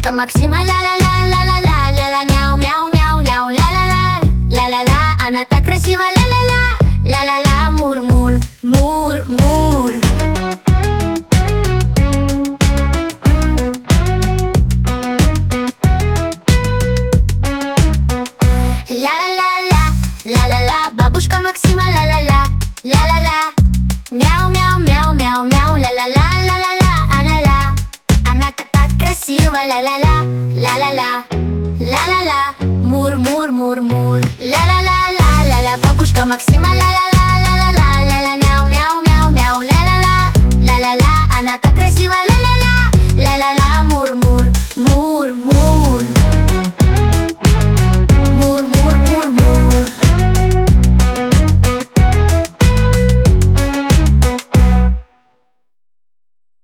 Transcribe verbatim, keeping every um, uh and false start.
Бабушка Максима ля-ля-ля-ля-ля-ля, ля-ля, мяу-мяу-мяу-мяу, ля-ля-ля, ля-ля-ля, она так красива, ля-ля-ля, ля-ля-ля, мур-мур, мур-мур. Ля-ля-ля-ля, ля-ля-ля, бабушка Максима ля-ля-ля, ля-ля-ля, мяу-мяу-мяу-мяу-мяу, ля-ля-ля, ля-ля-ля, она-ля, она так красива, ля-ля-ля, ля-ля-ля, ля-ля-ля, мур-мур-мур-мур, ля-ля-ля-ля-ля-ля, бабушка Максима ля-ля.